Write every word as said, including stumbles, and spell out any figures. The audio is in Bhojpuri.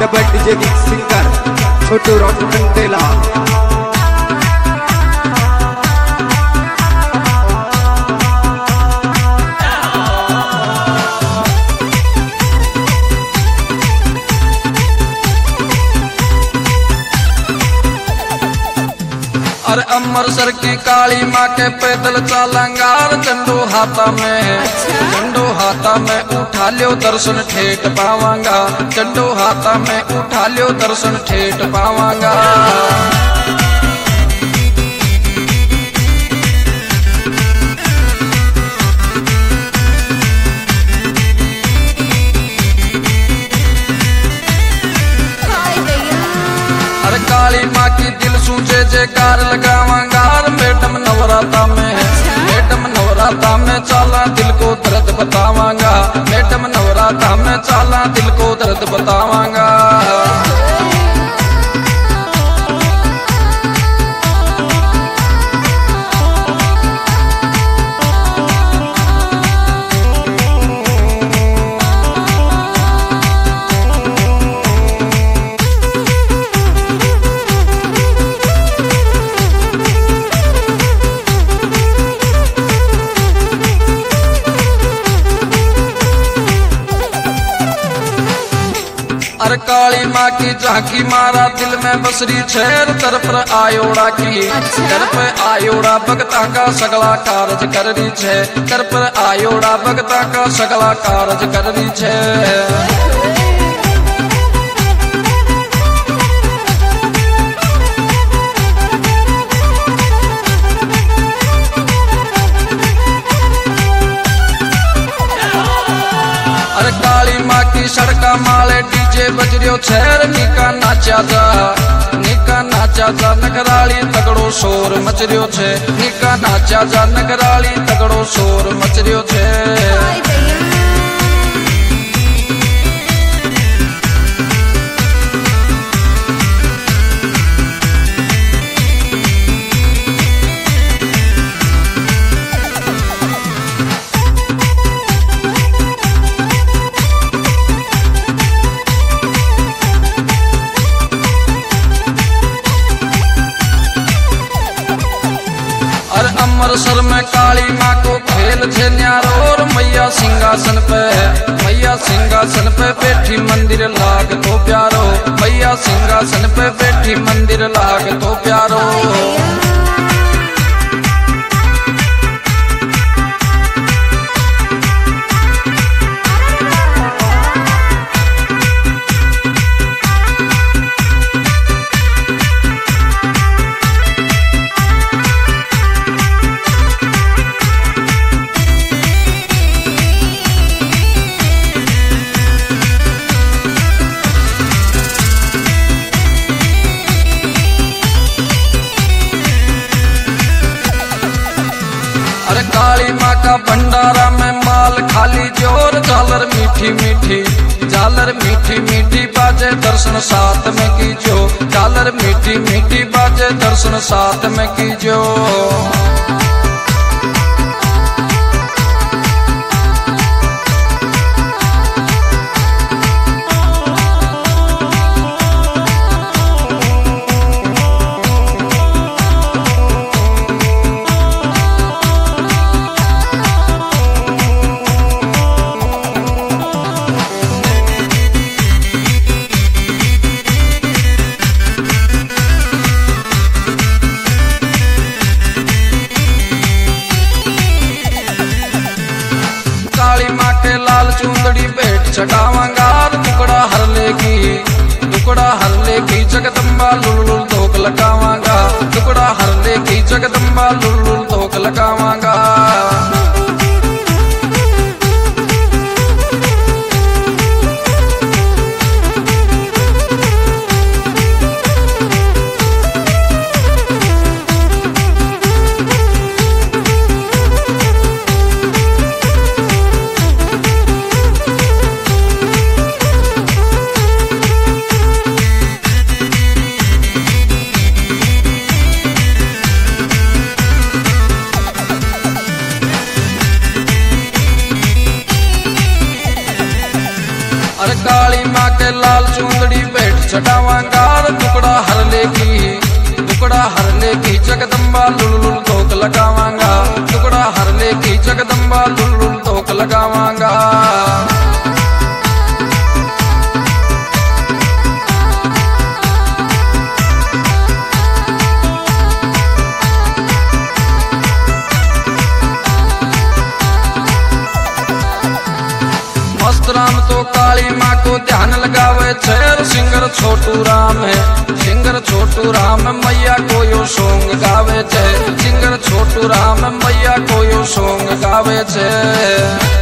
Double DJ singer Chhotu Ram Kandela. अरे अमृतसर की काली माँ के पैदल चालंगार चंडू हाथा में चंडू हाथा में उठा लियो दर्शन ठेठ पावांगा चंडू हाथा में उठा लियो दर्शन ठेठ पावांगा। अरे काली माँ की दिल सूझे जयकार लगावांगा मैडम नवराता में मैडम नवराता में चाला दिल को दर्द बतावांगा मैडम नवराता में चाला दिल को दर्द बतावांगा। अरे काली माँ की झांकी मारा दिल में बसरी छेर तरफ आयोड़ा की तरफ आयोड़ा भगता का सगला कारज कर रही छे तरफ आयोड़ा भगता का सगला कारज कर रही छे। काली माँ की सड़का माले डीजे बजरियो छेर निका नाचा जा निका नाचा जा नगराली तगड़ो शोर मचरियो छे निका नाचा जा नगराली तगड़ो शोर मचरियो छे। अमृतसर में काली माँ को खेल छे न्यारो और मैया सिंहासन पे मैया सिंहासन पे बैठी मंदिर लाग तो प्यारो मैया सिंहासन पे बैठी मंदिर लाग तो प्यारो। काली माँ का भंडारा में माल खाली जोर झालर मीठी मीठी झालर मीठी मीठी बाजे दर्शन साथ में कीजो झालर मीठी मीठी बाजे दर्शन साथ में कीजो। चूंदड़ी भेंट चढ़ावांगा टुकड़ा हर लेगी टुकड़ा हर लेगी जगदम्बा लुल लुल धोक लगावांगा टुकड़ा हर लेगी जगदम्बा लुल लुल धोक लगावांगा। काली माँ के लाल चुंदड़ी चढ़ावांगा दुकड़ा हर लेगी दुकड़ा हर लेगी जगदम्बा लुल लुल धोक लगावांगा दुकड़ा हर लेगी जगदम्बा लुल लुल धोक लगावांगा। मस्त राम तो काली माँ को ध्यान लगावे छे सिंगर छोटू राम है सिंगर छोटू राम मैया को यो सॉन्ग गावे छे सिंगर छोटू राम मैया को यो सॉन्ग गावे छे।